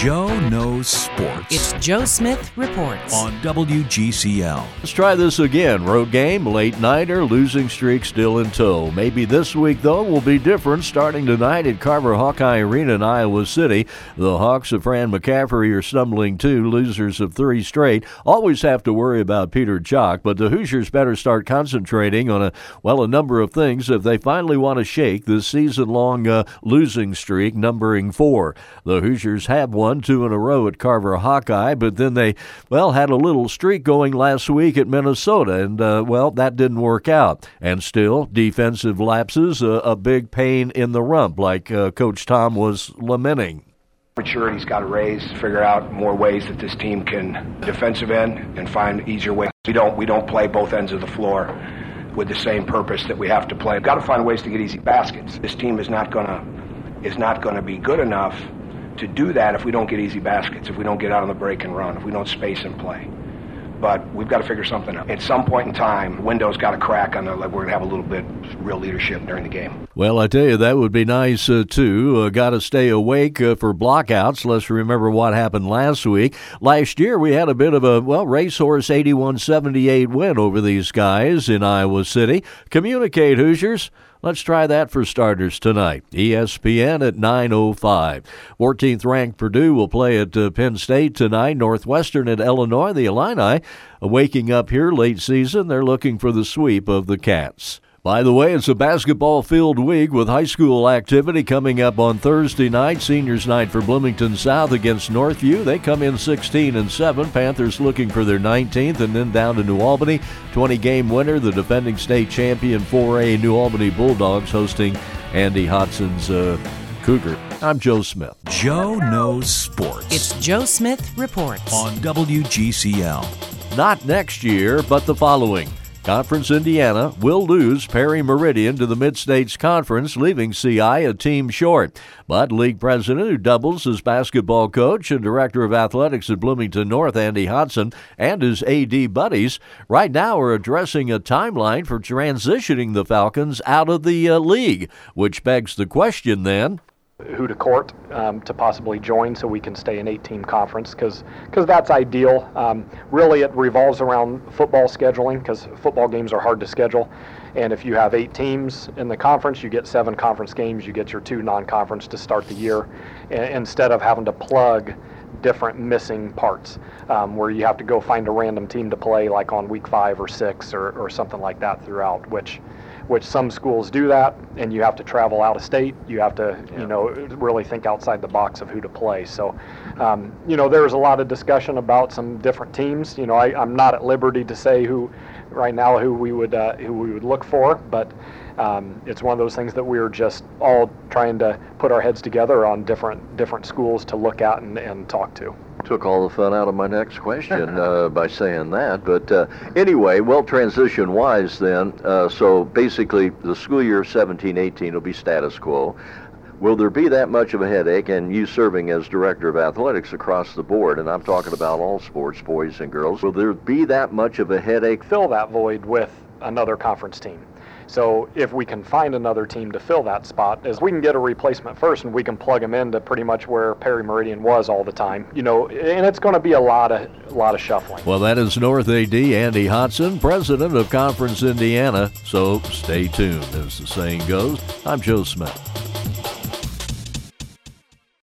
Joe Knows Sports. It's Joe Smith Reports on WGCL. Let's try this again. Road game, late nighter, losing streak still in tow. Maybe this week, though, will be different. Starting tonight at Carver Hawkeye Arena in Iowa City, the Hawks of Fran McCaffrey are stumbling too, losers of 3 straight. Always have to worry about Peter Chalk, but the Hoosiers better start concentrating on a number of things if they finally want to shake this season-long losing streak numbering 4. The Hoosiers have won 2 in a row at Carver Hawkeye, but then they, had a little streak going last week at Minnesota, and, that didn't work out. And still, defensive lapses, a big pain in the rump, like Coach Tom was lamenting. Maturity's got to raise, figure out more ways that this team can defensive end and find easier ways. We don't play both ends of the floor with the same purpose that we have to play. We've got to find ways to get easy baskets. This team is not going to be good enough to do that if we don't get easy baskets, if we don't get out on the break and run, if we don't space and play. But we've got to figure something out. At some point in time, the window's got to crack on we're going to have a little bit of real leadership during the game. Well, I tell you, that would be nice, too. Got to stay awake for blockouts. Let's remember what happened last week. Last year, we had a bit of a, racehorse 81-78 win over these guys in Iowa City. Communicate, Hoosiers. Let's try that for starters tonight. ESPN at 9:05. 14th-ranked Purdue will play at Penn State tonight. Northwestern at Illinois. The Illini waking up here late season. They're looking for the sweep of the Cats. By the way, it's a basketball-filled week with high school activity coming up on Thursday night. Seniors night for Bloomington South against Northview. They come in 16-7. Panthers looking for their 19th, and then down to New Albany. 20-game winner, the defending state champion 4A New Albany Bulldogs hosting Andy Hodson's Cougar. I'm Joe Smith. Joe Knows Sports. It's Joe Smith Reports on WGCL. Not next year, but the following. Conference Indiana will lose Perry Meridian to the Mid-States Conference, leaving CI a team short. But league president, who doubles as basketball coach and director of athletics at Bloomington North, Andy Hodson, and his AD buddies, right now are addressing a timeline for transitioning the Falcons out of the league, which begs the question then, who to court to possibly join so we can stay an 8-team conference because that's ideal. Really, it revolves around football scheduling because football games are hard to schedule. And if you have 8 teams in the conference, you get 7 conference games. You get your 2 non-conference to start the year instead of having to plug different missing parts where you have to go find a random team to play like on week 5 or 6 or something like that throughout, which some schools do that, and you have to travel out of state. You have to, really think outside the box of who to play. So, there's a lot of discussion about some different teams. I'm not at liberty to say who we would look for, but it's one of those things that we're just all trying to put our heads together on different schools to look at and talk to. Took all the fun out of my next question by saying that. But anyway, transition-wise then, so basically the school year 17-18 will be status quo. Will there be that much of a headache, and you serving as director of athletics across the board, and I'm talking about all sports, boys and girls, will there be that much of a headache? Fill that void with another conference team. So if we can find another team to fill that spot, is we can get a replacement first and we can plug them into pretty much where Perry Meridian was all the time, and it's going to be a lot of shuffling. Well, that is North AD Andy Hodson, president of Conference Indiana. So stay tuned, as the saying goes. I'm Joe Smith.